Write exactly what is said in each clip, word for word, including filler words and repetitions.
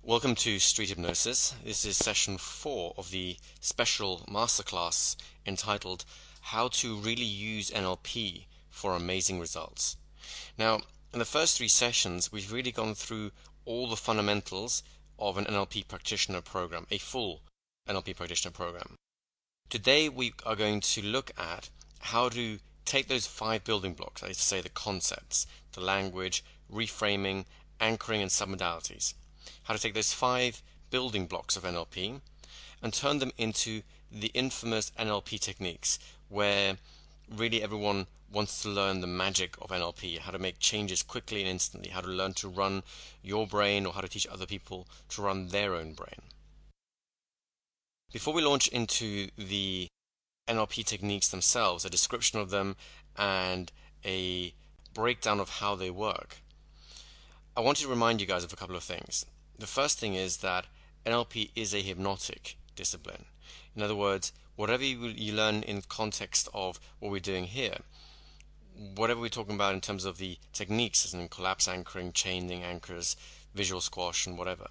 Welcome to Street Hypnosis. This is session four of the special masterclass entitled How to Really Use N L P for Amazing Results. Now, in the first three sessions, we've really gone through all the fundamentals of an N L P practitioner program, a full N L P practitioner program. Today, we are going to look at how to take those five building blocks, that is to say the concepts, the language, reframing, anchoring, and submodalities. How to take those five building blocks of N L P and turn them into the infamous N L P techniques, where really everyone wants to learn the magic of N L P, how to make changes quickly and instantly, how to learn to run your brain or how to teach other people to run their own brain. Before we launch into the N L P techniques themselves, a description of them and a breakdown of how they work, I want to remind you guys of a couple of things. The first thing is that N L P is a hypnotic discipline. In other words, whatever you, you learn in context of what we're doing here, whatever we're talking about in terms of the techniques, as in collapse anchoring, chaining anchors, visual squash, and whatever,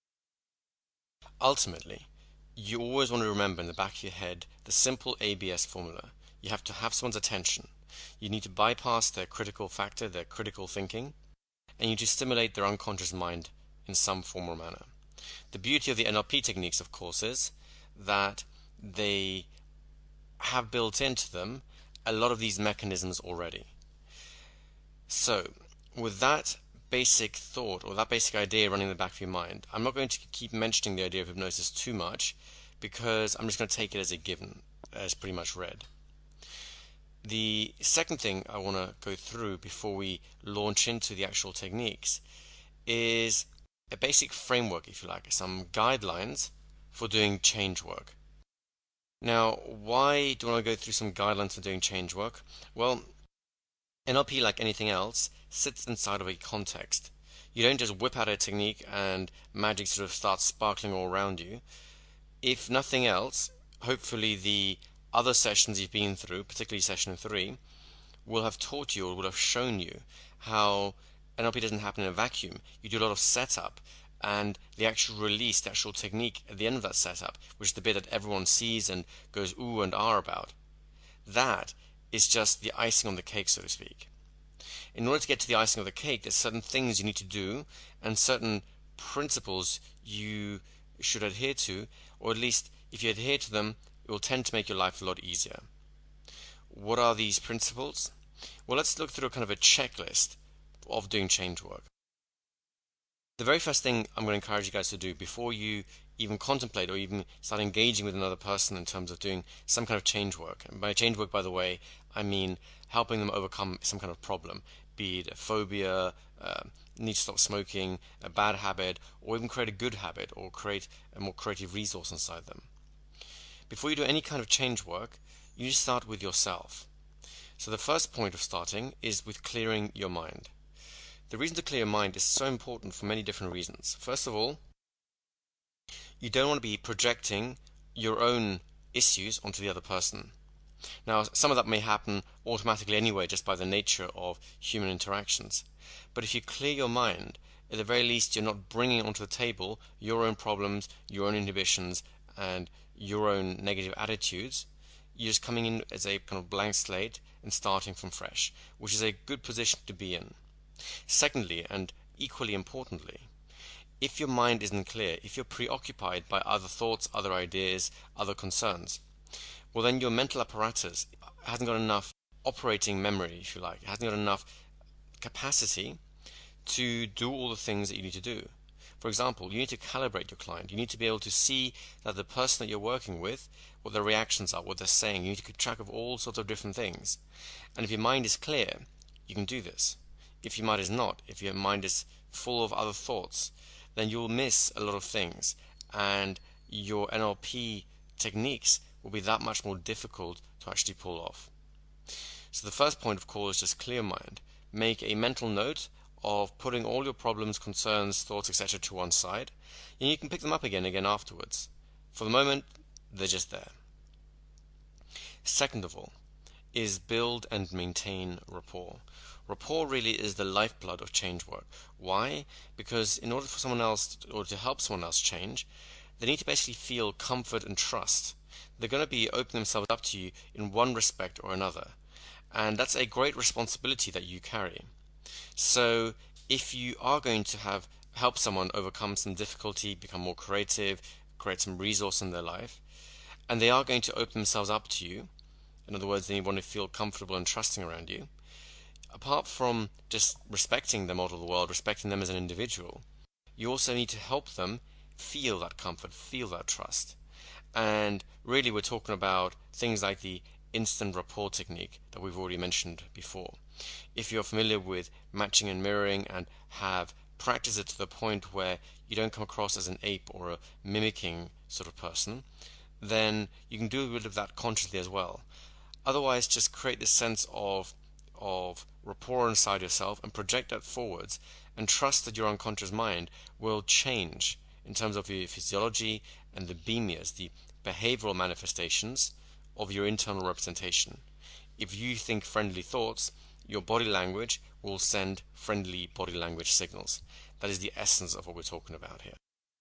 ultimately, you always want to remember in the back of your head the simple A B S formula. You have to have someone's attention. You need to bypass their critical factor, their critical thinking, and you need to stimulate their unconscious mind in some form or manner. The beauty of the N L P techniques, of course, is that they have built into them a lot of these mechanisms already. So, with that basic thought or that basic idea running in the back of your mind, I'm not going to keep mentioning the idea of hypnosis too much because I'm just going to take it as a given, as pretty much read. The second thing I want to go through before we launch into the actual techniques is a basic framework, if you like, some guidelines for doing change work. Now, why do I want to go through some guidelines for doing change work? Well, N L P, like anything else, sits inside of a context. You don't just whip out a technique and magic sort of starts sparkling all around you. If nothing else, hopefully the other sessions you've been through, particularly session three, will have taught you or will have shown you how N L P doesn't happen in a vacuum. You do a lot of setup, and the actual release, the actual technique at the end of that setup, which is the bit that everyone sees and goes ooh and ah about, that is just the icing on the cake, so to speak. In order to get to the icing of the cake, there's certain things you need to do and certain principles you should adhere to, or at least if you adhere to them, it will tend to make your life a lot easier. What are these principles? Well, let's look through a kind of a checklist of doing change work. The very first thing I'm going to encourage you guys to do before you even contemplate or even start engaging with another person in terms of doing some kind of change work, and by change work, by the way, I mean helping them overcome some kind of problem, be it a phobia, uh, need to stop smoking, a bad habit, or even create a good habit or create a more creative resource inside them. Before you do any kind of change work, you just start with yourself. So the first point of starting is with clearing your mind. The reason to clear your mind is so important for many different reasons. First of all, you don't want to be projecting your own issues onto the other person. Now, some of that may happen automatically anyway, just by the nature of human interactions. But if you clear your mind, at the very least, you're not bringing onto the table your own problems, your own inhibitions, and your own negative attitudes. You're just coming in as a kind of blank slate and starting from fresh, which is a good position to be in. Secondly, and equally importantly, if your mind isn't clear, if you're preoccupied by other thoughts, other ideas, other concerns, well then your mental apparatus hasn't got enough operating memory, if you like. It hasn't got enough capacity to do all the things that you need to do. For example, you need to calibrate your client. You need to be able to see that the person that you're working with, what their reactions are, what they're saying. You need to keep track of all sorts of different things. And if your mind is clear, you can do this. If your mind is not, if your mind is full of other thoughts, then you'll miss a lot of things, and your N L P techniques will be that much more difficult to actually pull off. So the first point, of course, is just clear mind. Make a mental note of putting all your problems, concerns, thoughts, et cetera to one side, and you can pick them up again again afterwards. For the moment, they're just there. Second of all, is build and maintain rapport. Rapport really is the lifeblood of change work. Why? Because in order for someone else, to, or to help someone else change, they need to basically feel comfort and trust. They're going to be opening themselves up to you in one respect or another. And that's a great responsibility that you carry. So if you are going to have help someone overcome some difficulty, become more creative, create some resource in their life, and they are going to open themselves up to you, in other words, they want to feel comfortable and trusting around you, apart from just respecting the model of the world, respecting them as an individual, you also need to help them feel that comfort, feel that trust. And really we're talking about things like the instant rapport technique that we've already mentioned before. If you're familiar with matching and mirroring and have practiced it to the point where you don't come across as an ape or a mimicking sort of person, then you can do a bit of that consciously as well. Otherwise, just create this sense of of rapport inside yourself and project that forwards and trust that your unconscious mind will change in terms of your physiology and the behaviors, the behavioral manifestations of your internal representation. If you think friendly thoughts, your body language will send friendly body language signals. That is the essence of what we're talking about here.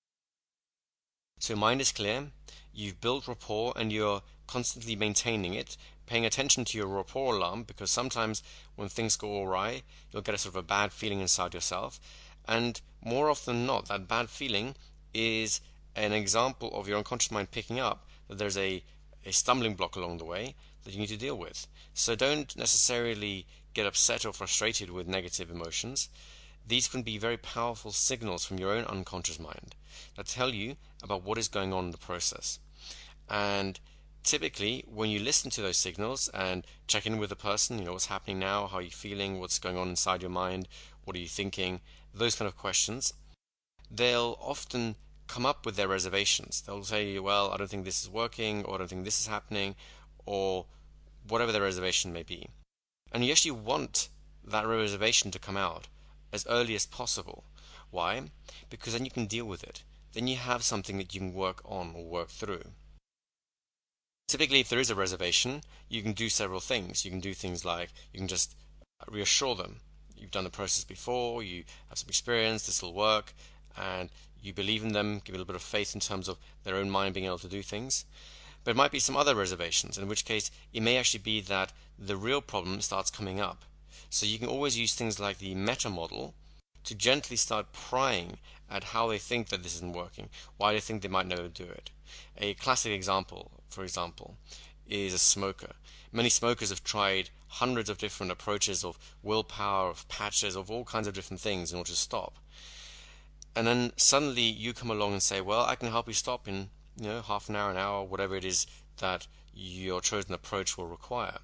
So your mind is clear, you've built rapport and you're constantly maintaining it, paying attention to your rapport alarm, because sometimes when things go awry, you'll get a sort of a bad feeling inside yourself. And more often than not, that bad feeling is an example of your unconscious mind picking up that there's a, a stumbling block along the way that you need to deal with. So don't necessarily get upset or frustrated with negative emotions. These can be very powerful signals from your own unconscious mind that tell you about what is going on in the process. And typically, when you listen to those signals and check in with the person, you know, what's happening now, how are you feeling, what's going on inside your mind, what are you thinking, those kind of questions, they'll often come up with their reservations. They'll say, well, I don't think this is working, or I don't think this is happening, or whatever their reservation may be. And you actually want that reservation to come out as early as possible. Why? Because then you can deal with it. Then you have something that you can work on or work through. Typically, if there is a reservation, you can do several things. You can do things like you can just reassure them. You've done the process before, you have some experience, this will work, and you believe in them, give a little bit of faith in terms of their own mind being able to do things. But it might be some other reservations, in which case it may actually be that the real problem starts coming up. So you can always use things like the meta model to gently start prying at how they think that this isn't working, why they think they might never do it. A classic example, for example, is a smoker. Many smokers have tried hundreds of different approaches of willpower, of patches, of all kinds of different things in order to stop. And then suddenly you come along and say, well, I can help you stop in, you know, half an hour, an hour, whatever it is that your chosen approach will require.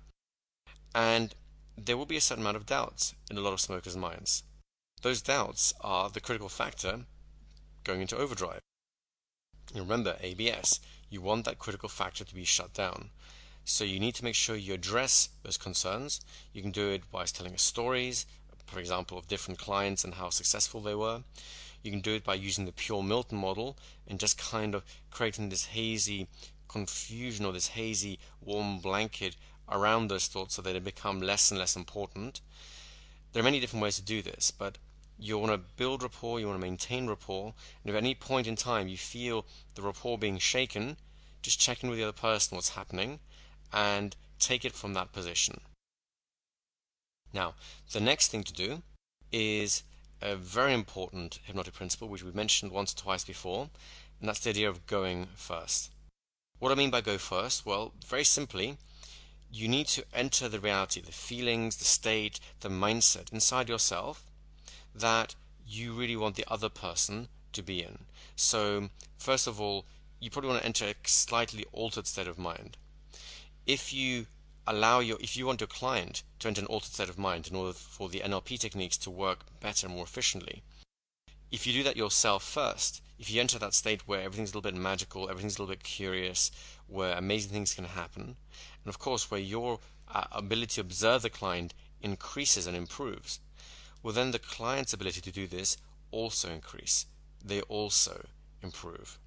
And there will be a certain amount of doubts in a lot of smokers' minds. Those doubts are the critical factor going into overdrive. You remember A B S, you want that critical factor to be shut down. So you need to make sure you address those concerns. You can do it by telling us stories, for example, of different clients and how successful they were. You can do it by using the pure Milton model and just kind of creating this hazy confusion or this hazy warm blanket around those thoughts so that they become less and less important. There are many different ways to do this, but you want to build rapport, you want to maintain rapport, and if at any point in time you feel the rapport being shaken, just check in with the other person what's happening and take it from that position. Now, the next thing to do is a very important hypnotic principle which we mentioned once or twice before, and that's the idea of going first. What do I mean by go first? Well, very simply, you need to enter the reality, the feelings, the state, the mindset inside yourself that you really want the other person to be in. So, first of all, you probably want to enter a slightly altered state of mind. If you allow your, if you want your client to enter an altered state of mind in order for the N L P techniques to work better and more efficiently, if you do that yourself first, if you enter that state where everything's a little bit magical, everything's a little bit curious, where amazing things can happen, and of course where your uh, ability to observe the client increases and improves, well then the client's ability to do this also increase. They also improve.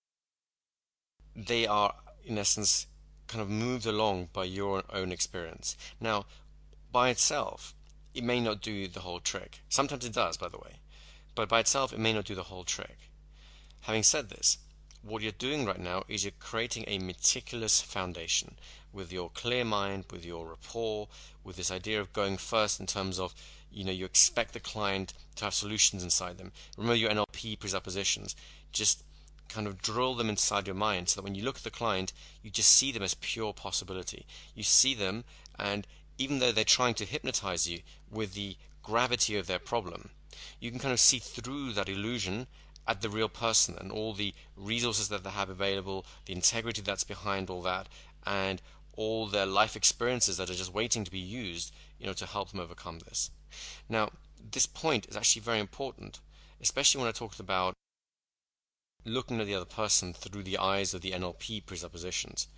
They are, in essence, kind of moved along by your own experience. Now, by itself, it may not do the whole trick. Sometimes it does, by the way, but by itself it may not do the whole trick. Having said this, what you're doing right now is you're creating a meticulous foundation with your clear mind, with your rapport, with this idea of going first in terms of, you know, you expect the client to have solutions inside them. Remember your N L P presuppositions. Just kind of drill them inside your mind so that when you look at the client, you just see them as pure possibility. You see them, and even though they're trying to hypnotize you with the gravity of their problem, you can kind of see through that illusion at the real person and all the resources that they have available, the integrity that's behind all that, and all their life experiences that are just waiting to be used, you know, to help them overcome this. Now, this point is actually very important, especially when I talked about looking at the other person through the eyes of the N L P presuppositions.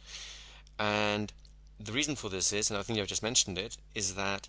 And the reason for this is, and I think I've just mentioned it, is that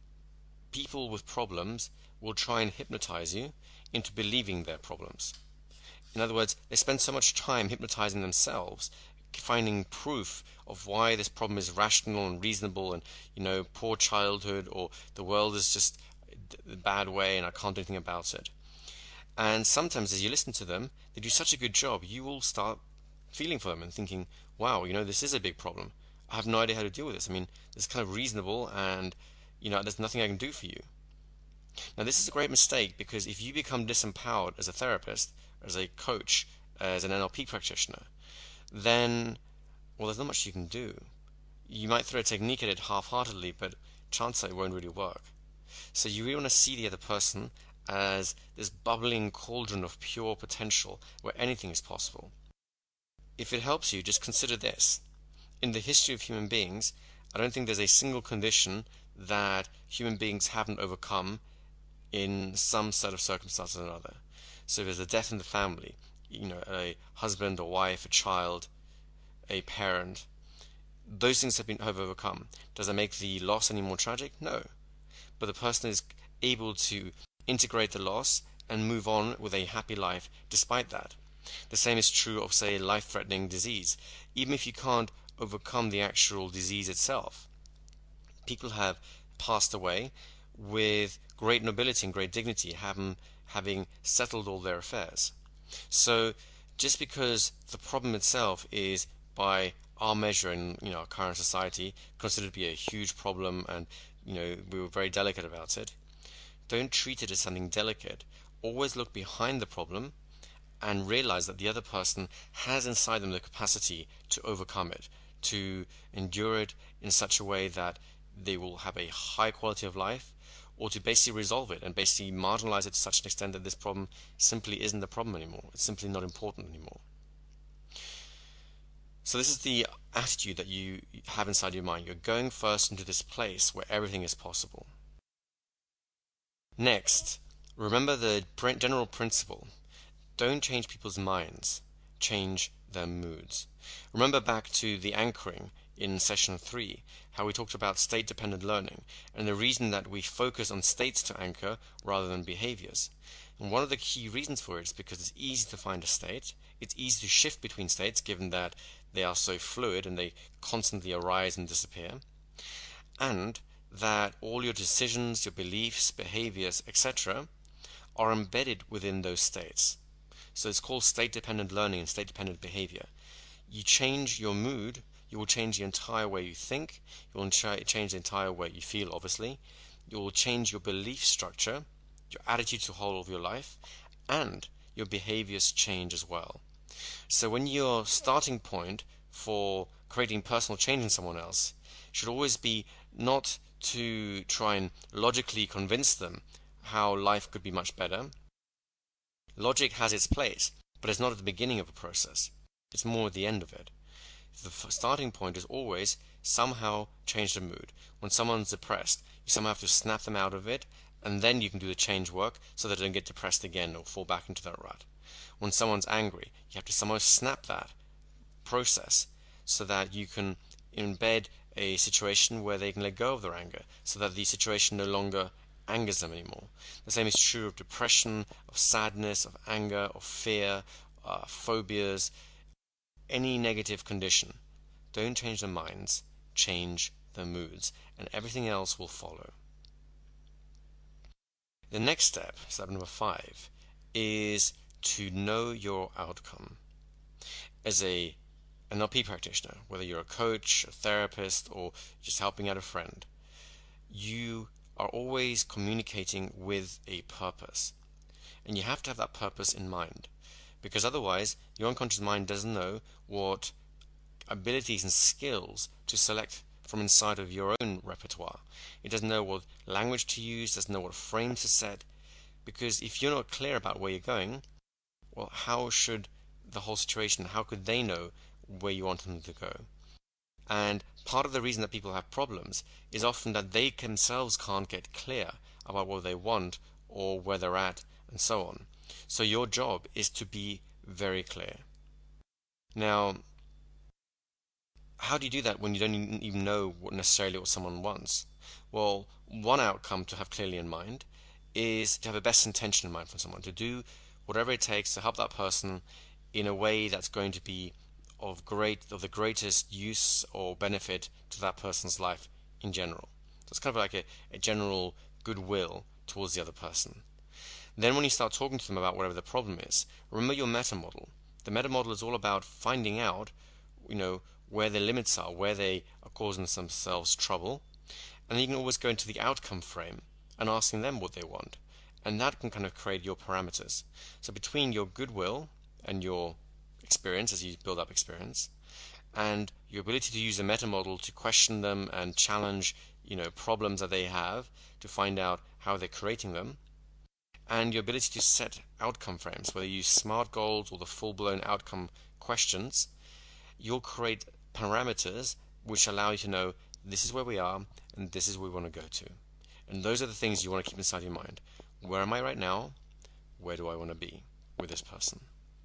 people with problems will try and hypnotize you into believing their problems. In other words, they spend so much time hypnotizing themselves, finding proof of why this problem is rational and reasonable, and, you know, poor childhood, or the world is just a bad way and I can't do anything about it. And sometimes as you listen to them, they do such a good job, you will start feeling for them and thinking, wow, you know, this is a big problem. I have no idea how to deal with this. I mean, this is kind of reasonable, and, you know, there's nothing I can do for you. Now, this is a great mistake, because if you become disempowered as a therapist, as a coach, as an N L P practitioner, then, well, there's not much you can do. You might throw a technique at it half-heartedly, but chances are it won't really work. So you really want to see the other person as this bubbling cauldron of pure potential where anything is possible. If it helps you, just consider this. In the history of human beings, I don't think there's a single condition that human beings haven't overcome in some set of circumstances or another. So if there's a death in the family, you know, a husband or wife, a child, a parent, those things have been have overcome. Does that make the loss any more tragic? No. But the person is able to integrate the loss and move on with a happy life despite that. The same is true of, say, a life-threatening disease. Even if you can't overcome the actual disease itself, people have passed away with great nobility and great dignity, having, having settled all their affairs. So just because the problem itself is, by our measure in, you know, our current society, considered to be a huge problem, and, you know, we were very delicate about it, don't treat it as something delicate. Always look behind the problem and realize that the other person has inside them the capacity to overcome it, to endure it in such a way that they will have a high quality of life, or to basically resolve it and basically marginalize it to such an extent that this problem simply isn't a problem anymore. It's simply not important anymore. So this is the attitude that you have inside your mind. You're going first into this place where everything is possible. Next, remember the general principle. Don't change people's minds, change their moods. Remember back to the anchoring in session three, how we talked about state-dependent learning, and the reason that we focus on states to anchor rather than behaviors. And one of the key reasons for it is because it's easy to find a state, it's easy to shift between states given that they are so fluid and they constantly arise and disappear, and that all your decisions, your beliefs, behaviors, et cetera are embedded within those states. So it's called state-dependent learning and state-dependent behavior. You change your mood, you will change the entire way you think, you will ch- change the entire way you feel, obviously. You will change your belief structure, your attitude to whole of your life, and your behaviors change as well. So when your starting point for creating personal change in someone else should always be not to try and logically convince them how life could be much better. Logic has its place, but it's not at the beginning of a process. It's more at the end of it. The starting point is always somehow change the mood. When someone's depressed, you somehow have to snap them out of it, and then you can do the change work so that they don't get depressed again or fall back into that rut. When someone's angry, you have to somehow snap that process so that you can embed a situation where they can let go of their anger, so that the situation no longer angers them anymore. The same is true of depression, of sadness, of anger, of fear, uh, phobias, any negative condition. Don't change their minds, change their moods, and everything else will follow. The next step, step number five, is to know your outcome. As a N L P practitioner, whether you're a coach, a therapist, or just helping out a friend, you are always communicating with a purpose. And you have to have that purpose in mind, because otherwise your unconscious mind doesn't know what abilities and skills to select from inside of your own repertoire. It doesn't know what language to use, doesn't know what frame to set, because if you're not clear about where you're going, well, how should the whole situation, how could they know where you want them to go? And part of the reason that people have problems is often that they themselves can't get clear about what they want or where they're at and so on. So your job is to be very clear. Now, how do you do that when you don't even know what necessarily what someone wants? Well, one outcome to have clearly in mind is to have a best intention in mind for someone, to do whatever it takes to help that person in a way that's going to be of great of the greatest use or benefit to that person's life in general. So it's kind of like a, a general goodwill towards the other person. Then when you start talking to them about whatever the problem is, remember your meta model. The meta model is all about finding out, you know, where their limits are, where they are causing themselves trouble, and then you can always go into the outcome frame and asking them what they want, and that can kind of create your parameters. So between your goodwill and your experience, as you build up experience, and your ability to use a meta model to question them and challenge, you know, problems that they have to find out how they're creating them, and your ability to set outcome frames, whether you use SMART goals or the full-blown outcome questions, you'll create parameters which allow you to know this is where we are and this is where we want to go to. And those are the things you want to keep inside your mind. Where am I right now? Where do I want to be with this person?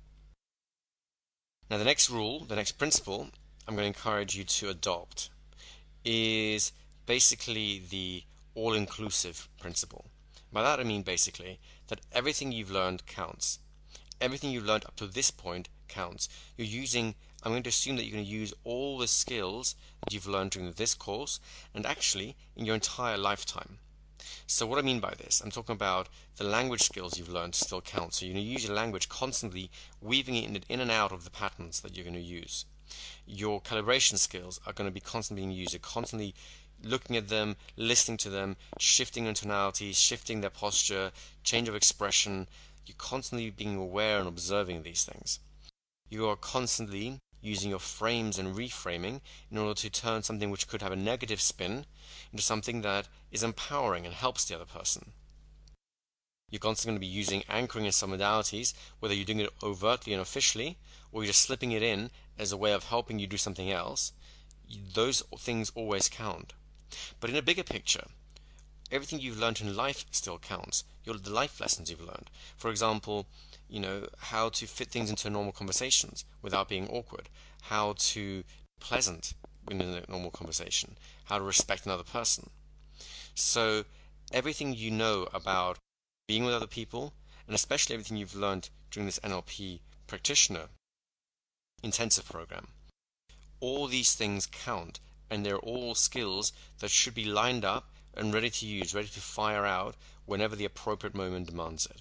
Now the next rule, the next principle I'm going to encourage you to adopt is basically the all-inclusive principle. By that I mean basically that everything you've learned counts. Everything you've learned up to this point counts. You're using, I'm going to assume that you're going to use all the skills that you've learned during this course and actually in your entire lifetime. So what I mean by this, I'm talking about the language skills you've learned still count. So you're going to use your language constantly, weaving it in and out of the patterns that you're going to use. Your calibration skills are going to be constantly being used. You're constantly looking at them, listening to them, shifting their tonality, shifting their posture, change of expression. You're constantly being aware and observing these things. You are constantly using your frames and reframing in order to turn something which could have a negative spin into something that is empowering and helps the other person. You're constantly going to be using anchoring in some modalities, whether you're doing it overtly and officially, or you're just slipping it in as a way of helping you do something else. Those things always count. But in a bigger picture, everything you've learned in life still counts. Your, the life lessons you've learned. For example, you know, how to fit things into normal conversations without being awkward, how to be pleasant in a normal conversation, how to respect another person. So everything you know about being with other people, and especially everything you've learned during this N L P practitioner intensive program, all these things count, and they're all skills that should be lined up and ready to use, ready to fire out whenever the appropriate moment demands it.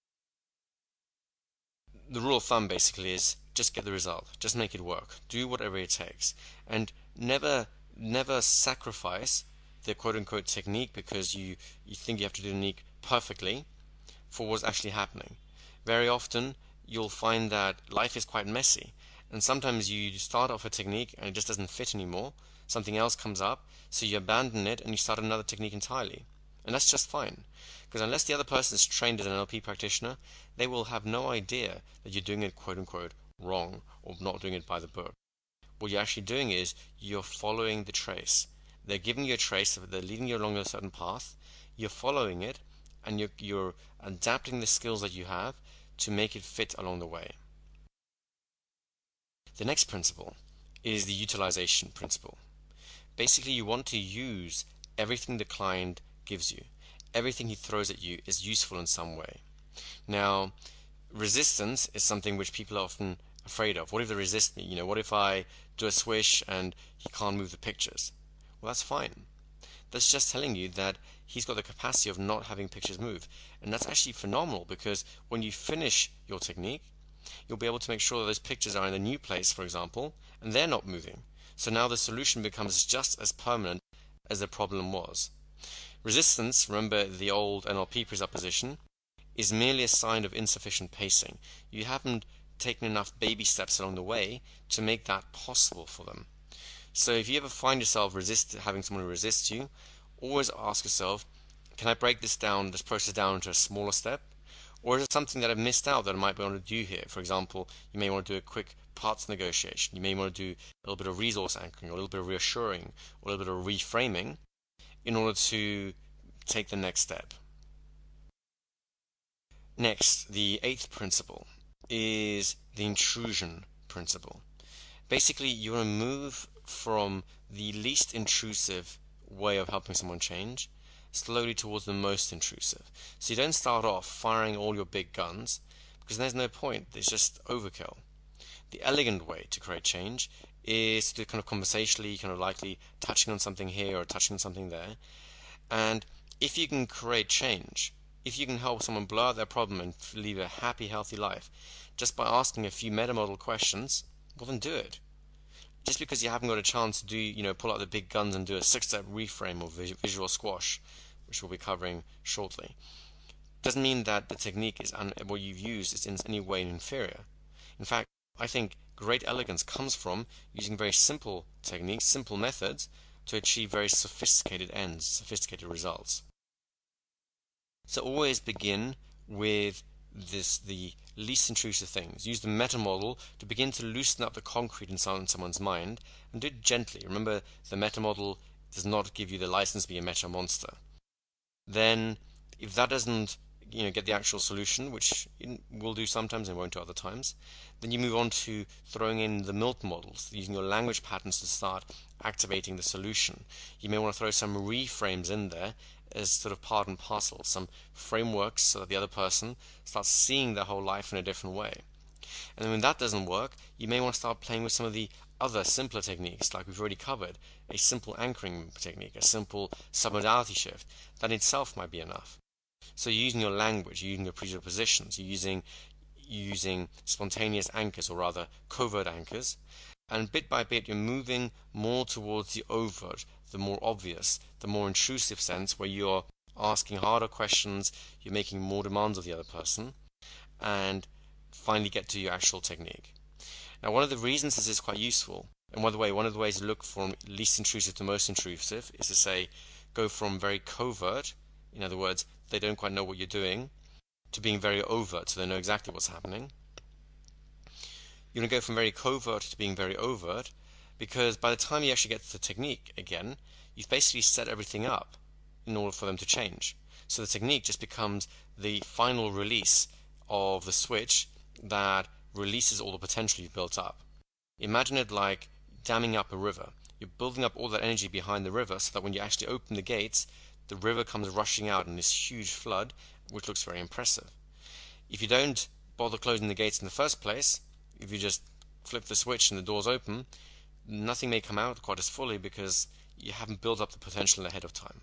The rule of thumb basically is just get the result, just make it work, do whatever it takes, and never never sacrifice the quote-unquote technique because you you think you have to do the technique perfectly for what's actually happening. Very often you'll find that life is quite messy, and sometimes you start off a technique and it just doesn't fit anymore, something else comes up, so you abandon it and you start another technique entirely. And that's just fine, because unless the other person is trained as an N L P practitioner, they will have no idea that you're doing it quote-unquote wrong or not doing it by the book. What you're actually doing is you're following the trace. They're giving you a trace, they're leading you along a certain path, you're following it, and you're, you're adapting the skills that you have to make it fit along the way. The next principle is the utilization principle. Basically, you want to use everything the client gives you. Everything he throws at you is useful in some way. Now, resistance is something which people are often afraid of. What if they resist me? You know, what if I do a swish and he can't move the pictures? Well, that's fine. that's just telling you that he's got the capacity of not having pictures move. And that's actually phenomenal, because when you finish your technique, you'll be able to make sure that those pictures are in a new place, for example, and they're not moving. So now the solution becomes just as permanent as the problem was. Resistance, remember the old N L P presupposition, is merely a sign of insufficient pacing. You haven't taken enough baby steps along the way to make that possible for them. So if you ever find yourself resist having someone who resists you, always ask yourself, can I break this down, this process down into a smaller step? Or is it something that I've missed out that I might be able to do here? For example, you may want to do a quick parts negotiation. You may want to do a little bit of resource anchoring, or a little bit of reassuring, or a little bit of reframing in order to take the next step. Next, the eighth principle is the intrusion principle. Basically, you want to move from the least intrusive way of helping someone change slowly towards the most intrusive. So you don't start off firing all your big guns, because there's no point, it's just overkill. The elegant way to create change is to do kind of conversationally, kind of likely touching on something here or touching on something there. And if you can create change, if you can help someone blow out their problem and live a happy, healthy life just by asking a few meta-model questions, well then do it. Just because you haven't got a chance to do, you know, pull out the big guns and do a six-step reframe or visual squash, which we'll be covering shortly, doesn't mean that the technique is un- what you've used is in any way inferior. In fact, I think great elegance comes from using very simple techniques, simple methods to achieve very sophisticated ends, sophisticated results. So always begin with this the least intrusive things. Use the meta model to begin to loosen up the concrete in someone's mind, and do it gently. Remember, the meta model does not give you the license to be a meta monster. Then, if that doesn't you know, get the actual solution, which it will do sometimes and won't do other times, then you move on to throwing in the Milton models, using your language patterns to start activating the solution. You may want to throw some reframes in there as sort of part and parcel, some frameworks so that the other person starts seeing their whole life in a different way. And then when that doesn't work, you may want to start playing with some of the other simpler techniques, like we've already covered, a simple anchoring technique, a simple submodality shift. That in itself might be enough. So you're using your language, you're using your presuppositions, you're using, using spontaneous anchors, or rather covert anchors, and bit by bit you're moving more towards the overt, the more obvious, the more intrusive sense, where you're asking harder questions, you're making more demands of the other person, and finally get to your actual technique. Now, one of the reasons this is quite useful, and by the way, one of the ways to look from least intrusive to most intrusive is to say, go from very covert, in other words, they don't quite know what you're doing, to being very overt, so they know exactly what's happening. You're going to go from very covert to being very overt, because by the time you actually get to the technique again, you've basically set everything up in order for them to change. So the technique just becomes the final release of the switch that releases all the potential you've built up. Imagine it like damming up a river. You're building up all that energy behind the river so that when you actually open the gates, the river comes rushing out in this huge flood, which looks very impressive. If you don't bother closing the gates in the first place, if you just flip the switch and the doors open, nothing may come out quite as fully because you haven't built up the potential ahead of time.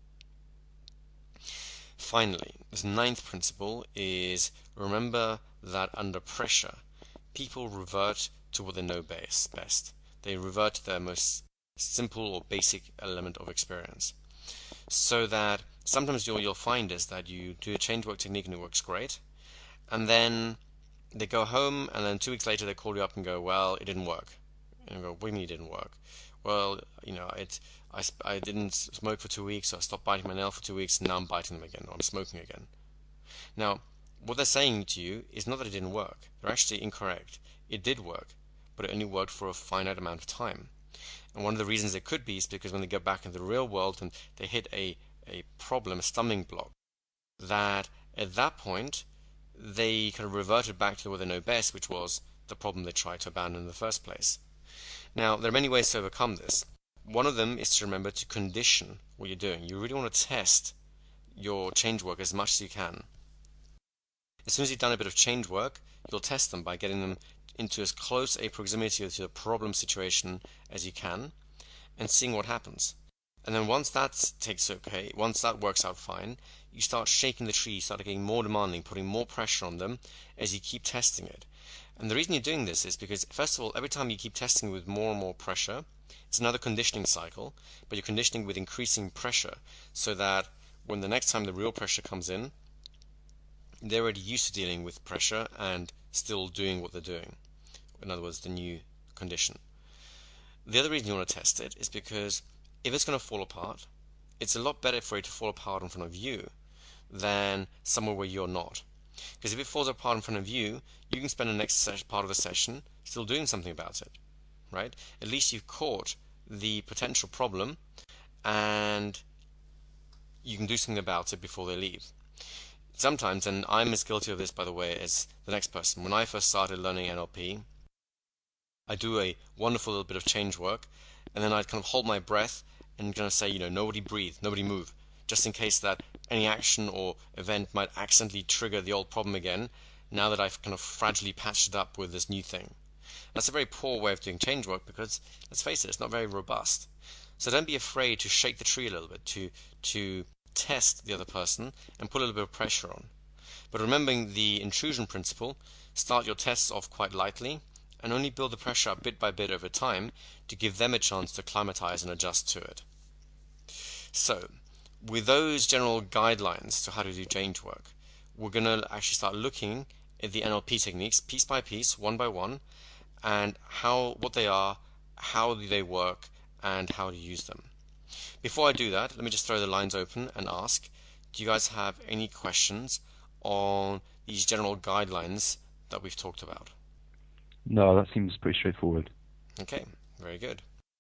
Finally, this ninth principle is, remember that under pressure, people revert to what they know best. They revert to their most simple or basic element of experience. So that sometimes you'll, you'll find is that you do a change work technique and it works great, and then they go home and then two weeks later they call you up and go, well, it didn't work. And you go, what do you mean it didn't work? Well, you know, it, I, I didn't smoke for two weeks, so I stopped biting my nail for two weeks, and now I'm biting them again, or I'm smoking again. Now, what they're saying to you is not that it didn't work. They're actually incorrect. It did work, but it only worked for a finite amount of time. And one of the reasons it could be is because when they go back into the real world and they hit a, a problem, a stumbling block, that at that point, they kind of reverted back to what they know best, which was the problem they tried to abandon in the first place. Now, there are many ways to overcome this. One of them is to remember to condition what you're doing. You really want to test your change work as much as you can. As soon as you've done a bit of change work, you'll test them by getting them into as close a proximity to the problem situation as you can and seeing what happens. And then once that takes okay, once that works out fine, you start shaking the tree, you start getting more demanding, putting more pressure on them as you keep testing it. And the reason you're doing this is because, first of all, every time you keep testing with more and more pressure, it's another conditioning cycle, but you're conditioning with increasing pressure so that when the next time the real pressure comes in, they're already used to dealing with pressure and still doing what they're doing. In other words, the new condition. The other reason you want to test it is because if it's going to fall apart, it's a lot better for it to fall apart in front of you than somewhere where you're not. Because if it falls apart in front of you, you can spend the next part of the session still doing something about it, right? At least you've caught the potential problem and you can do something about it before they leave. Sometimes, and I'm as guilty of this, by the way, as the next person, when I first started learning N L P, I do a wonderful little bit of change work, and then I'd kind of hold my breath and kind of say, you know, nobody breathe, nobody move, just in case that any action or event might accidentally trigger the old problem again, now that I've kind of fragilely patched it up with this new thing. That's a very poor way of doing change work because, let's face it, it's not very robust. So don't be afraid to shake the tree a little bit, to, to test the other person and put a little bit of pressure on. But remembering the intrusion principle, start your tests off quite lightly and only build the pressure up bit by bit over time to give them a chance to acclimatize and adjust to it. So, with those general guidelines to how to do change work, we're going to actually start looking at the N L P techniques piece by piece, one by one, and how, what they are, how do they work, and how to use them. Before I do that, let me just throw the lines open and ask, do you guys have any questions on these general guidelines that we've talked about? No, that seems pretty straightforward. Okay, very good.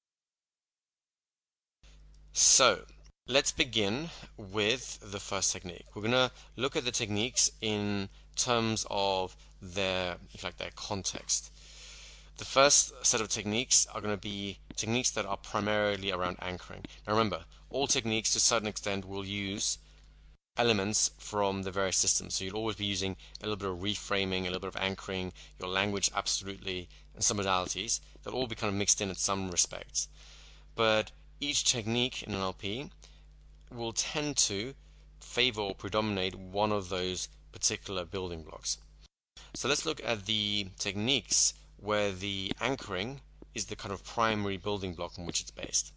So, let's begin with the first technique. We're going to look at the techniques in terms of their, if like their context. The first set of techniques are going to be techniques that are primarily around anchoring. Now remember, all techniques to a certain extent will use elements from the various systems. So you'll always be using a little bit of reframing, a little bit of anchoring, your language absolutely, and some modalities. They'll all be kind of mixed in in some respects. But each technique in N L P will tend to favor or predominate one of those particular building blocks. So let's look at the techniques where the anchoring is the kind of primary building block on which it's based.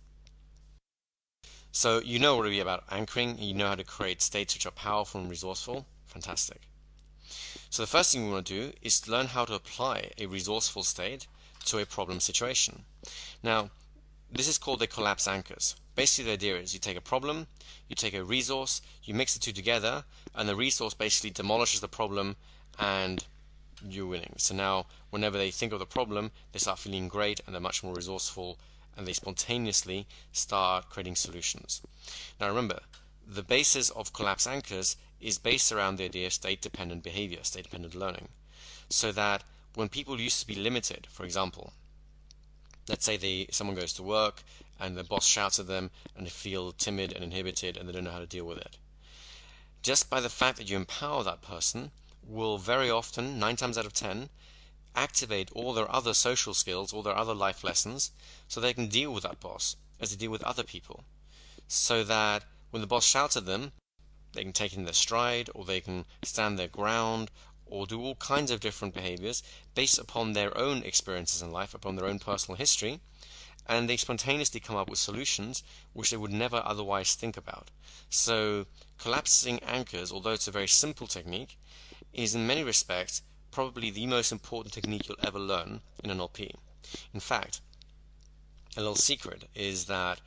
So you know already about anchoring, you know how to create states which are powerful and resourceful. Fantastic. So the first thing we want to do is learn how to apply a resourceful state to a problem situation. Now, this is called a collapse anchors. Basically the idea is you take a problem, you take a resource, you mix the two together, and the resource basically demolishes the problem and you're winning. So now whenever they think of the problem, they start feeling great and they're much more resourceful and they spontaneously start creating solutions. Now remember, the basis of collapse anchors is based around the idea of state-dependent behavior, state-dependent learning. So that when people used to be limited, for example, let's say they someone goes to work and the boss shouts at them and they feel timid and inhibited and they don't know how to deal with it. Just by the fact that you empower that person will very often, nine times out of ten, activate all their other social skills, all their other life lessons, so they can deal with that boss as they deal with other people. So that when the boss shouts at them, they can take it in their stride, or they can stand their ground, or do all kinds of different behaviors based upon their own experiences in life, upon their own personal history, and they spontaneously come up with solutions which they would never otherwise think about. So collapsing anchors, although it's a very simple technique, is in many respects probably the most important technique you'll ever learn in N L P. In fact, a little secret is that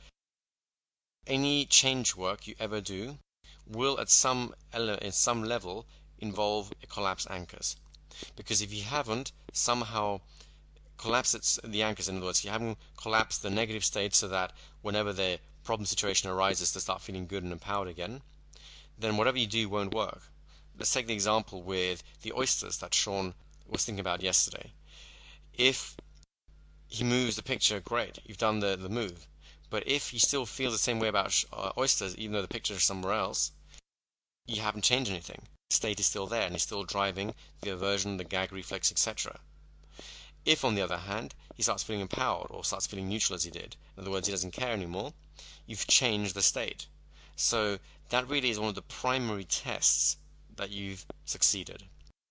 any change work you ever do will at some at some level involve a collapse anchors. Because if you haven't somehow collapsed the anchors, in other words, you haven't collapsed the negative state so that whenever the problem situation arises they start feeling good and empowered again, then whatever you do won't work. Let's take the example with the oysters that Sean was thinking about yesterday. If he moves the picture, great, you've done the, the move. But if he still feels the same way about uh, oysters, even though the picture is somewhere else, you haven't changed anything. The state is still there and he's still driving the aversion, the gag reflex, et cetera. If, on the other hand, he starts feeling empowered or starts feeling neutral as he did, in other words, he doesn't care anymore, you've changed the state. So that really is one of the primary tests that you've succeeded.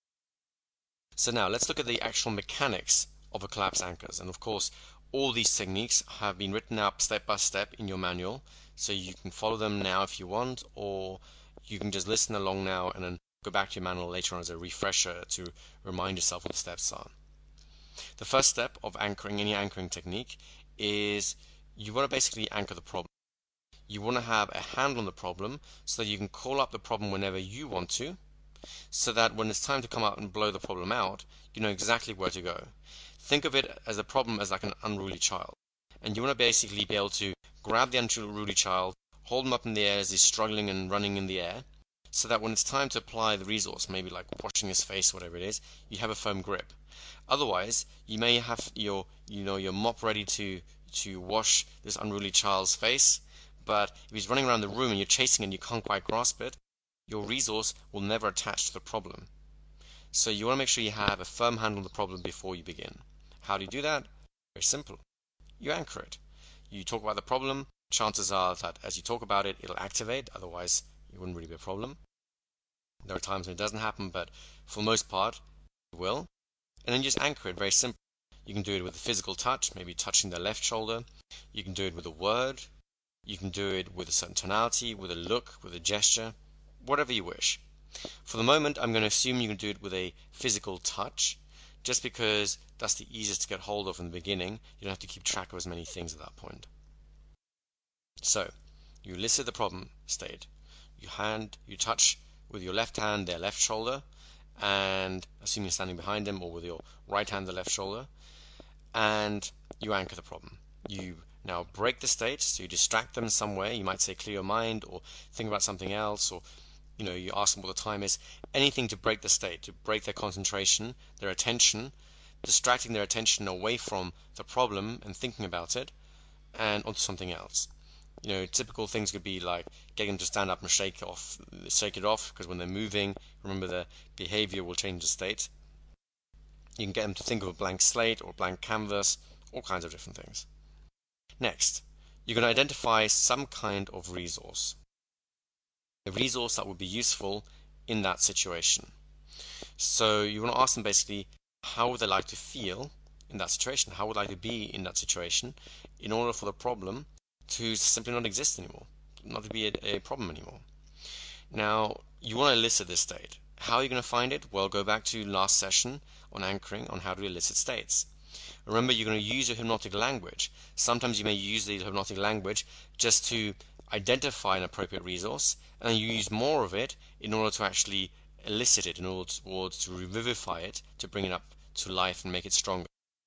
So now let's look at the actual mechanics of a collapse anchors. And of course, all these techniques have been written up step by step in your manual, so you can follow them now if you want, or you can just listen along now and then go back to your manual later on as a refresher to remind yourself what the steps are. The first step of anchoring, any anchoring technique, is you want to basically anchor the problem. You want to have a handle on the problem so that you can call up the problem whenever you want to, so that when it's time to come out and blow the problem out, you know exactly where to go. Think of it as a problem as like an unruly child. And you want to basically be able to grab the unruly child, hold him up in the air as he's struggling and running in the air, so that when it's time to apply the resource, maybe like washing his face, whatever it is, you have a firm grip. Otherwise, you may have your, you know, your mop ready to, to wash this unruly child's face, but if he's running around the room and you're chasing and you can't quite grasp it, your resource will never attach to the problem. So you want to make sure you have a firm handle on the problem before you begin. How do you do that? Very simple. You anchor it. You talk about the problem. Chances are that as you talk about it, it'll activate. Otherwise, it wouldn't really be a problem. There are times when it doesn't happen, but for the most part, it will. And then you just anchor it. Very simple. You can do it with a physical touch, maybe touching their left shoulder. You can do it with a word. You can do it with a certain tonality, with a look, with a gesture, whatever you wish. For the moment, I'm going to assume you can do it with a physical touch, just because that's the easiest to get hold of in the beginning. You don't have to keep track of as many things at that point. So, you elicit the problem state. You hand, you touch with your left hand their left shoulder, and assuming you're standing behind them, or with your right hand the left shoulder, and you anchor the problem. You now break the state, so you distract them in some way. You might say clear your mind, or think about something else, or you know, you ask them what the time is. Anything to break the state, to break their concentration, their attention, distracting their attention away from the problem and thinking about it, and onto something else. You know, typical things could be like getting them to stand up and shake off, shake it off, because when they're moving, remember their behavior will change the state. You can get them to think of a blank slate or blank canvas, all kinds of different things. Next, you're going to identify some kind of resource. A resource that would be useful in that situation. So you want to ask them basically, how would they like to feel in that situation? How would they like to be in that situation in order for the problem to simply not exist anymore, not to be a, a problem anymore? Now, you want to elicit this state. How are you going to find it? Well, go back to last session on anchoring, on how to elicit states. Remember, you're going to use your hypnotic language. Sometimes you may use the hypnotic language just to identify an appropriate resource, and then you use more of it in order to actually elicit it, in order to, to revivify it, to bring it up to life and make it stronger.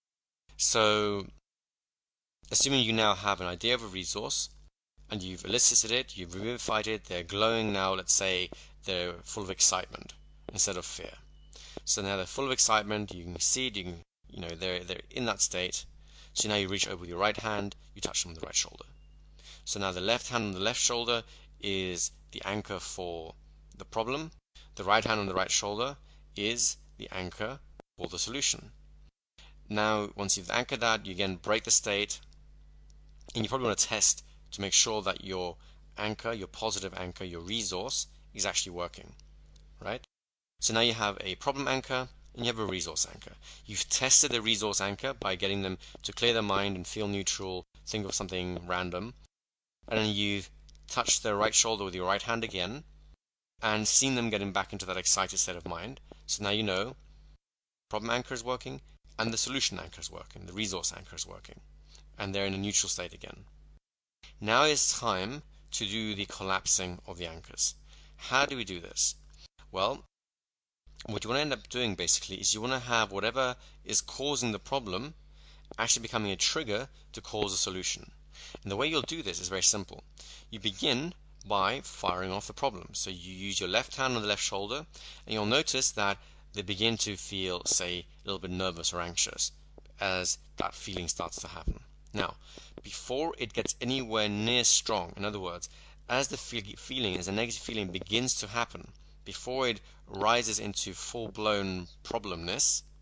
So, assuming you now have an idea of a resource, and you've elicited it, you've revivified it, they're glowing now, let's say they're full of excitement instead of fear. So now they're full of excitement, you can see it, you can, you know, they're, they're in that state. So now you reach over with your right hand, you touch them with the right shoulder. So now the left hand on the left shoulder is the anchor for the problem. The right hand on the right shoulder is the anchor for the solution. Now, once you've anchored that, you again break the state, and you probably want to test to make sure that your anchor, your positive anchor, your resource is actually working, right? So now you have a problem anchor and you have a resource anchor. You've tested the resource anchor by getting them to clear their mind and feel neutral, think of something random, and then you've touched their right shoulder with your right hand again and seen them getting back into that excited state of mind. So now you know problem anchor is working and the solution anchor is working, the resource anchor is working, and they're in a neutral state again. Now it's time to do the collapsing of the anchors. How do we do this? Well, what you want to end up doing basically is you want to have whatever is causing the problem actually becoming a trigger to cause a solution. And the way you'll do this is very simple. You begin by firing off the problem. So you use your left hand on the left shoulder, and you'll notice that they begin to feel, say, a little bit nervous or anxious as that feeling starts to happen. Now, before it gets anywhere near strong, in other words, as the feeling, as the negative feeling begins to happen, before it rises into full-blown problemness,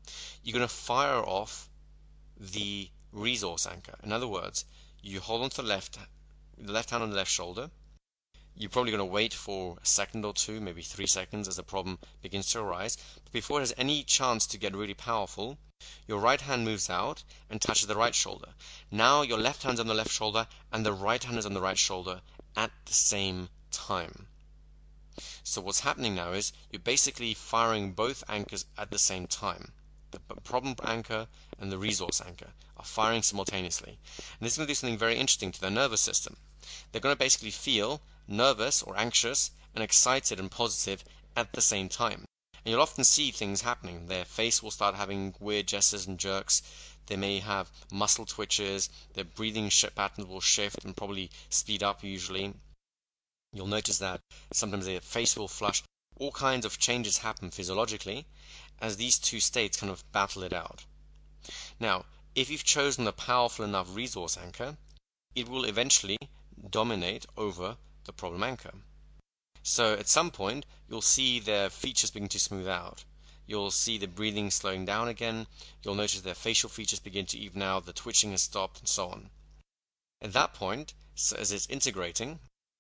you're going to fire off the resource anchor. In other words, you hold on to the left, the left hand on the left shoulder. You're probably going to wait for a second or two, maybe three seconds as the problem begins to arise. But before it has any chance to get really powerful, your right hand moves out and touches the right shoulder. Now your left hand's on the left shoulder and the right hand is on the right shoulder at the same time. So what's happening now is you're basically firing both anchors at the same time. The problem anchor and the resource anchor are firing simultaneously. And this is going to do something very interesting to their nervous system. They're going to basically feel nervous or anxious and excited and positive at the same time. And you'll often see things happening. Their face will start having weird gestures and jerks. They may have muscle twitches. Their breathing patterns will shift and probably speed up usually. You'll notice that sometimes their face will flush. All kinds of changes happen physiologically as these two states kind of battle it out. Now, if you've chosen a powerful enough resource anchor, it will eventually dominate over the problem anchor. So at some point, you'll see their features begin to smooth out. You'll see the breathing slowing down again. You'll notice their facial features begin to even out. The twitching has stopped and so on. At that point, so as it's integrating,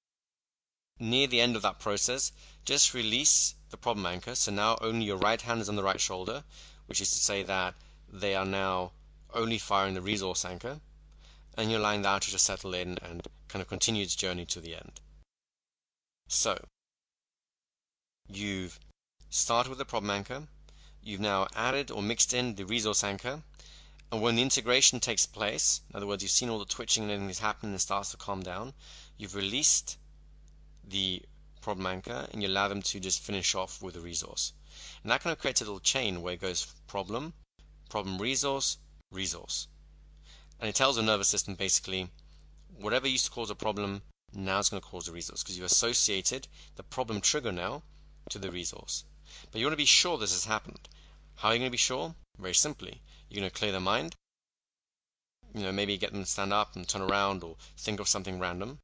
near the end of that process, just release the problem anchor. So now only your right hand is on the right shoulder, which is to say that they are now only firing the resource anchor, and you're allowing the outer to settle in and kind of continue its journey to the end. So, you've started with the problem anchor, you've now added or mixed in the resource anchor, and when the integration takes place, in other words, you've seen all the twitching and everything that's happening and it starts to calm down, you've released the problem anchor and you allow them to just finish off with the resource. And that kind of creates a little chain where it goes problem, problem resource, resource. And it tells the nervous system basically, whatever used to cause a problem, now it's going to cause a resource, because you associated the problem trigger now to the resource. But you want to be sure this has happened. How are you going to be sure? Very simply. You're going to clear their mind, you know, maybe get them to stand up and turn around or think of something random.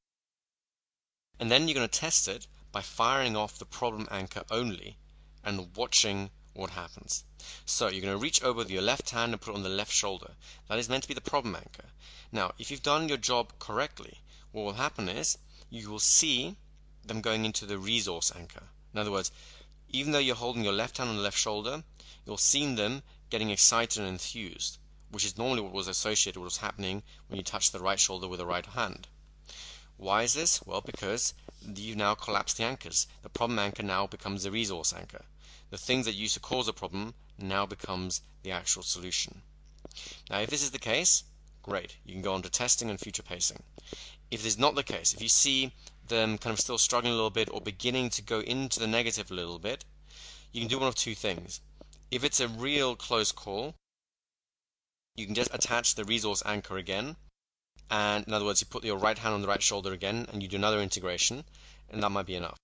And then you're going to test it by firing off the problem anchor only and watching what happens. So you're going to reach over with your left hand and put it on the left shoulder. That is meant to be the problem anchor. Now, if you've done your job correctly, what will happen is you will see them going into the resource anchor. In other words, even though you're holding your left hand on the left shoulder, you'll see them getting excited and enthused, which is normally what was associated with what was happening when you touch the right shoulder with the right hand. Why is this? Well, because you've now collapsed the anchors. The problem anchor now becomes the resource anchor. The things that used to cause a problem now becomes the actual solution. Now, if this is the case, great. You can go on to testing and future pacing. If this is not the case, if you see them kind of still struggling a little bit or beginning to go into the negative a little bit, you can do one of two things. If it's a real close call, you can just attach the resource anchor again, and in other words, you put your right hand on the right shoulder again and you do another integration, and that might be enough.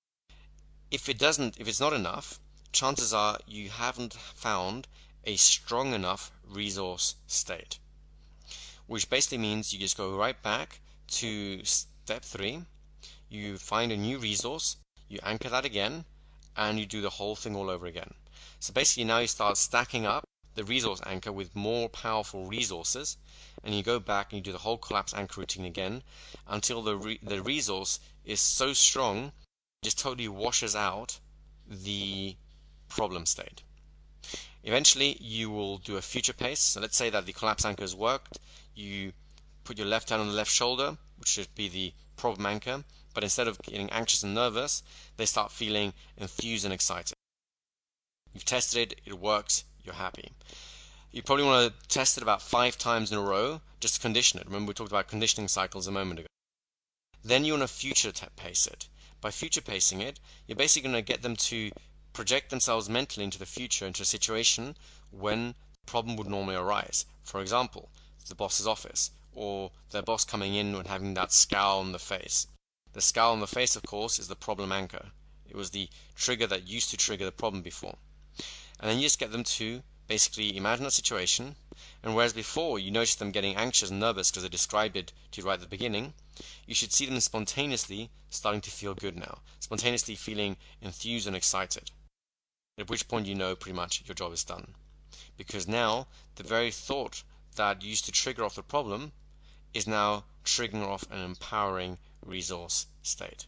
If it doesn't, if it's not enough, chances are you haven't found a strong enough resource state, which basically means you just go right back to step three, you find a new resource, you anchor that again, and you do the whole thing all over again. So basically now you start stacking up the resource anchor with more powerful resources, and you go back and you do the whole collapse anchor routine again until the re the resource is so strong it just totally washes out the problem state. Eventually you will do a future pace. So let's say that the collapse anchor has worked. You put your left hand on the left shoulder, which should be the problem anchor, but instead of getting anxious and nervous, they start feeling enthused and excited. You've tested it, it works, you're happy. You probably want to test it about five times in a row just to condition it. Remember we talked about conditioning cycles a moment ago. Then you want to future pace it. By future pacing it, you're basically going to get them to project themselves mentally into the future, into a situation when the problem would normally arise. For example, the boss's office, or their boss coming in and having that scowl on the face. The scowl on the face, of course, is the problem anchor. It was the trigger that used to trigger the problem before. And then you just get them to basically imagine that situation, and whereas before you noticed them getting anxious and nervous because I described it to you right at the beginning, you should see them spontaneously starting to feel good now, spontaneously feeling enthused and excited, at which point you know pretty much your job is done. because now the very thought that used to trigger off the problem is now triggering off an empowering resource state.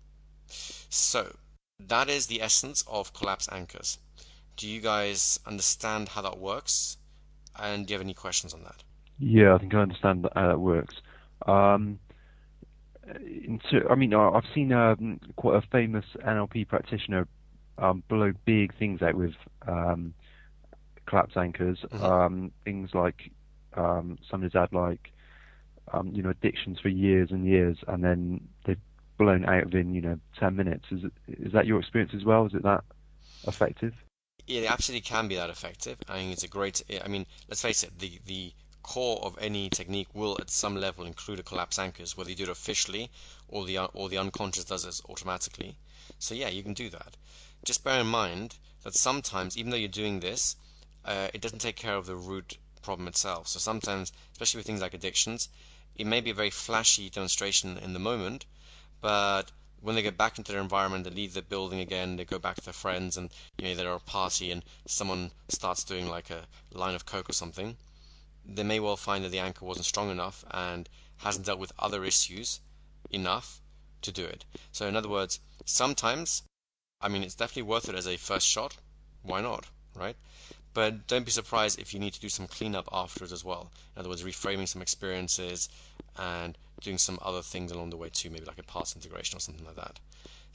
So that is the essence of collapse anchors. Do you guys understand how that works? And do you have any questions on that? Yeah, I think I understand how that works. Um, into, I mean, I've seen um, quite a famous N L P practitioner um, blow big things out with um, collapse anchors. Mm-hmm. Um, things like um, somebody's had like um, you know addictions for years and years, and then they've blown out within you know ten minutes. Is it, is that your experience as well? Is it that effective? It absolutely can be that effective. I mean, it's a great. I mean, let's face it. The the core of any technique will, at some level, include a collapse anchors, whether you do it officially or the or the unconscious does it automatically. So yeah, you can do that. Just bear in mind that sometimes, even though you're doing this, uh, it doesn't take care of the root problem itself. So sometimes, especially with things like addictions, it may be a very flashy demonstration in the moment, but when they get back into their environment, they leave the building again, they go back to their friends, and you know they're at a party, and someone starts doing like a line of coke or something, they may well find that the anchor wasn't strong enough and hasn't dealt with other issues enough to do it. So in other words, sometimes, I mean, it's definitely worth it as a first shot. Why not, right? But don't be surprised if you need to do some cleanup afterwards as well. In other words, reframing some experiences and doing some other things along the way too, maybe like a parts integration or something like that.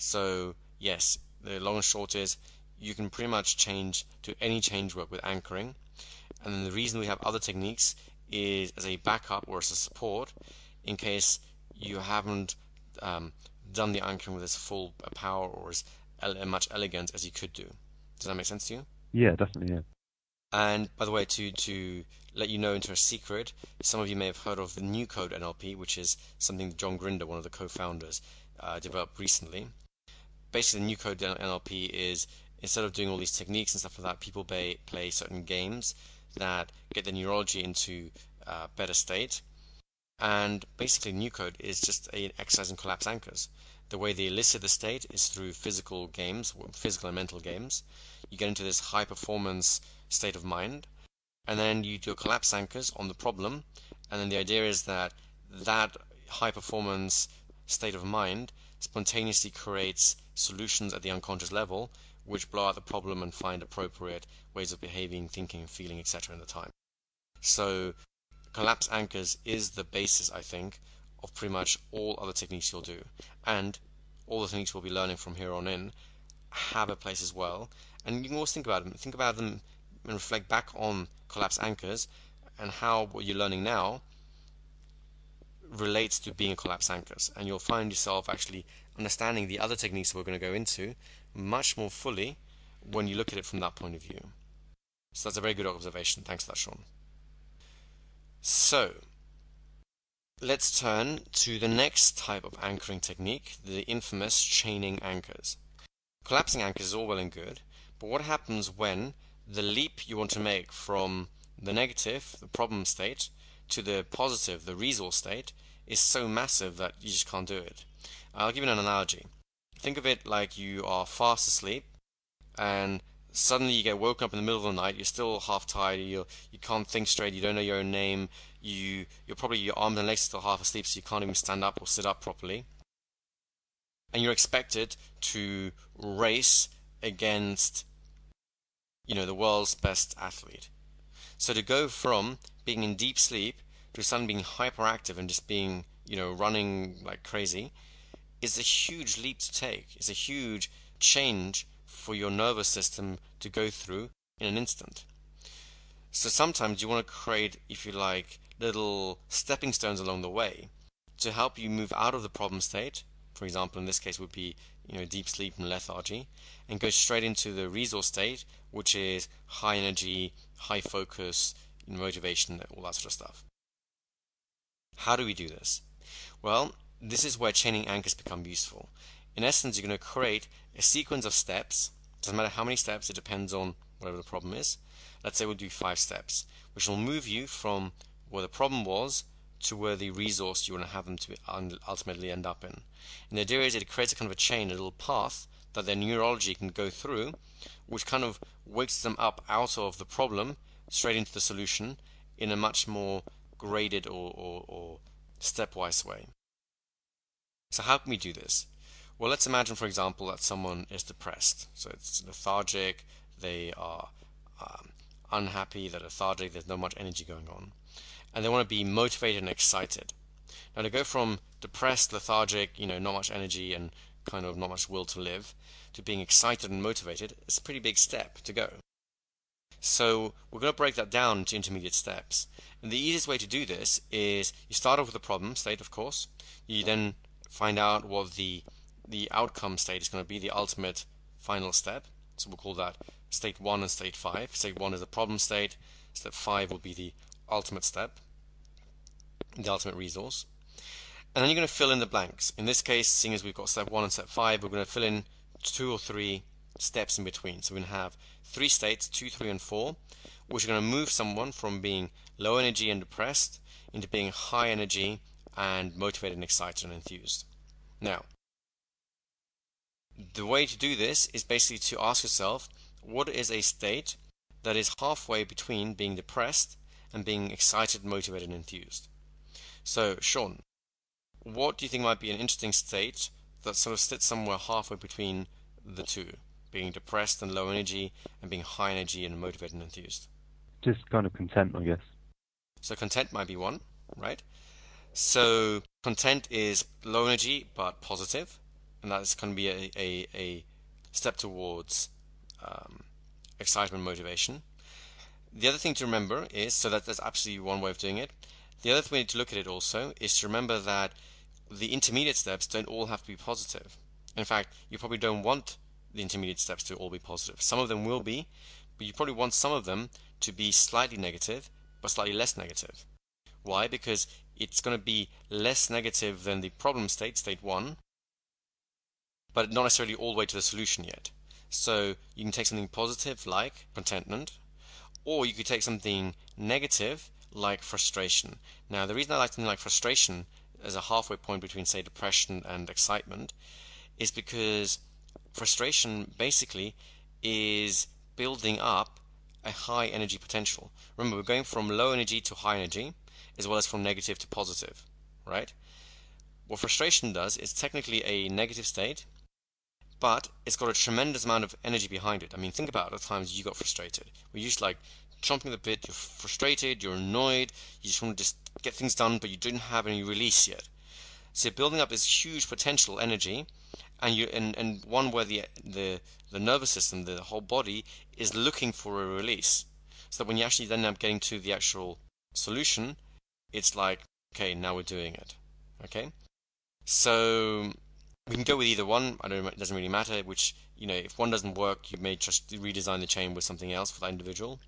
So yes, the long and short is you can pretty much change to any change work with anchoring. And then the reason we have other techniques is as a backup or as a support in case you haven't um, done the anchoring with as full power or as ele- much elegance as you could do. Does that make sense to you? Yeah, definitely. Yeah. And by the way, to to let you know into a secret, some of you may have heard of the New Code N L P, which is something that John Grinder, one of the co-founders, uh, developed recently. Basically, the New Code N L P is, instead of doing all these techniques and stuff like that, people play, play certain games that get the neurology into a better state. And basically, New Code is just an exercise in collapse anchors. The way they elicit the state is through physical games, physical and mental games. You get into this high performance state of mind, and then you do collapse anchors on the problem, and then the idea is that that high performance state of mind spontaneously creates solutions at the unconscious level which blow out the problem and find appropriate ways of behaving, thinking, feeling, et cetera in the time. So collapse anchors is the basis, I think, of pretty much all other techniques you'll do, and all the techniques we'll be learning from here on in have a place as well. And you can always think about them think about them and reflect back on collapse anchors and how what you're learning now relates to being a collapse anchors, and you'll find yourself actually understanding the other techniques we're going to go into much more fully when you look at it from that point of view. So that's a very good observation. Thanks for that, Sean. So let's turn to the next type of anchoring technique, the infamous chaining anchors. Collapsing anchors is all well and good, but what happens when the leap you want to make from the negative, the problem state, to the positive, the resource state, is so massive that you just can't do it? I'll give you an analogy. Think of it like you are fast asleep and suddenly you get woken up in the middle of the night. You're still half tired, you you can't think straight, you don't know your own name, you you're probably, your arms and legs are still half asleep, so you can't even stand up or sit up properly, and you're expected to race against you know the world's best athlete. So to go from being in deep sleep to suddenly being hyperactive and just being you know running like crazy is a huge leap to take. It's a huge change for your nervous system to go through in an instant. So sometimes you want to create, if you like, little stepping stones along the way to help you move out of the problem state. For example, in this case would be you know deep sleep and lethargy, and go straight into the resource state, which is high energy, high focus, motivation, all that sort of stuff. How do we do this? Well, this is where chaining anchors become useful. In essence, you're going to create a sequence of steps. Doesn't matter how many steps, it depends on whatever the problem is. Let's say we'll do five steps, which will move you from where the problem was to where the resource you want to have them to ultimately end up in. And the idea is it creates a kind of a chain, a little path that their neurology can go through, which kind of wakes them up out of the problem straight into the solution in a much more graded or, or, or stepwise way. So how can we do this? Well, let's imagine, for example, that someone is depressed. So it's lethargic, they are um, unhappy, they're lethargic, there's not much energy going on. And they want to be motivated and excited. Now, to go from depressed, lethargic, you know, not much energy and kind of not much will to live, to being excited and motivated, it's a pretty big step to go. So we're going to break that down into intermediate steps. And the easiest way to do this is you start off with the problem state, of course. You then find out what the the outcome state is going to be, the ultimate final step. So we'll call that state one and state five. State one is the problem state. Step five will be the ultimate step, the ultimate resource. And then you're going to fill in the blanks. In this case, seeing as we've got step one and step five, we're going to fill in two or three steps in between. So we're going to have three states, two, three, and four, which are going to move someone from being low energy and depressed into being high energy and motivated and excited and enthused. Now, the way to do this is basically to ask yourself, what is a state that is halfway between being depressed and being excited, motivated, and enthused? So, Sean, what do you think might be an interesting state that sort of sits somewhere halfway between the two, being depressed and low energy and being high energy and motivated and enthused? Just kind of content, I guess. So content might be one, right? So content is low energy but positive, and that's going to be a, a, a step towards um, excitement, motivation. The other thing to remember is, so that that's absolutely one way of doing it. The other way to look at it also is to remember that the intermediate steps don't all have to be positive. In fact, you probably don't want the intermediate steps to all be positive. Some of them will be, but you probably want some of them to be slightly negative, but slightly less negative. Why? Because it's going to be less negative than the problem state, state one, but not necessarily all the way to the solution yet. So you can take something positive like contentment, or you could take something negative like frustration. Now, the reason I like something like frustration as a halfway point between, say, depression and excitement is because frustration basically is building up a high energy potential. Remember, we're going from low energy to high energy, as well as from negative to positive, right? What frustration does is technically a negative state, but it's got a tremendous amount of energy behind it. I mean, think about the times you got frustrated. We're usually like chomping the bit, you're frustrated, you're annoyed, you just want to just get things done, but you didn't have any release yet. So you're building up this huge potential energy, and you and, and one where the the the nervous system, the whole body, is looking for a release. So that when you actually then end up getting to the actual solution, it's like, okay, now we're doing it. Okay? So we can go with either one. I don't know, it doesn't really matter which, you know, if one doesn't work, you may just redesign the chain with something else for that individual.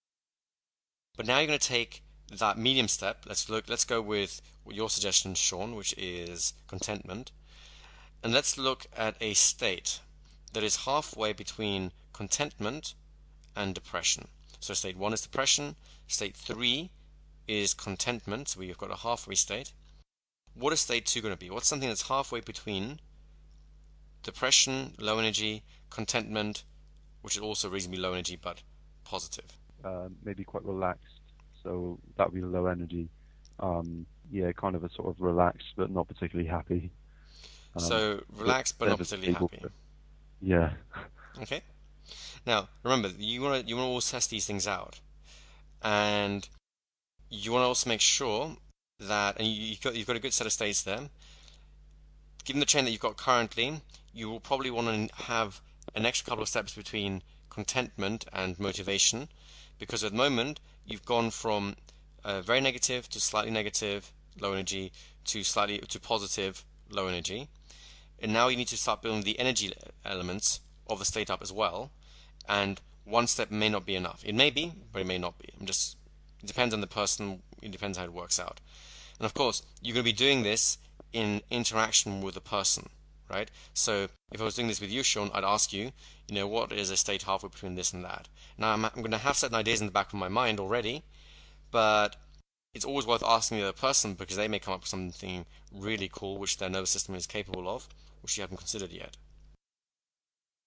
But now you're going to take that medium step. Let's look let's go with your suggestion, Sean, which is contentment. And let's look at a state that is halfway between contentment and depression. So state one is depression, state three is contentment, so we've got a halfway state. What is state two going to be? What's something that's halfway between depression, low energy, contentment, which is also reasonably low energy but positive? Uh, maybe quite relaxed, so that would be low energy. Um, yeah, kind of a sort of relaxed but not particularly happy. Um, so relaxed but, but not particularly happy. To, yeah. Okay. Now remember, you want to you want to always test these things out, and you want to also make sure that, and you, you've got you've got a good set of states there. Given the chain that you've got currently, you will probably want to have an extra couple of steps between contentment and motivation, because at the moment you've gone from uh, very negative to slightly negative, low energy, to slightly to positive, low energy, and now you need to start building the energy elements of the state up as well. And one step may not be enough. It may be, but it may not be. I'm just it depends on the person. It depends how it works out. And of course, you're going to be doing this in interaction with the person, right? So if I was doing this with you, Sean, I'd ask you, you know, what is a state halfway between this and that? Now, I'm, I'm going to have certain ideas in the back of my mind already, but it's always worth asking the other person, because they may come up with something really cool which their nervous system is capable of, which you haven't considered yet.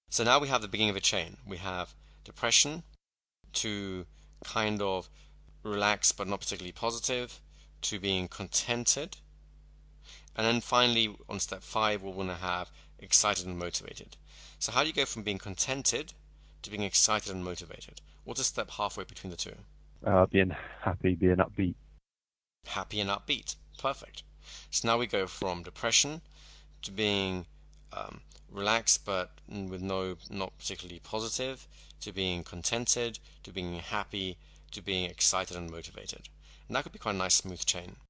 So now we have the beginning of a chain. We have depression to kind of relaxed but not particularly positive, to being contented, and then finally on step five we're going to have excited and motivated. So how do you go from being contented to being excited and motivated? What's a step halfway between the two? Uh, being happy, being upbeat. Happy and upbeat. Perfect. So now we go from depression to being um, relaxed but with no not particularly positive, to being contented, to being happy, to being excited and motivated. And that could be quite a nice smooth chain.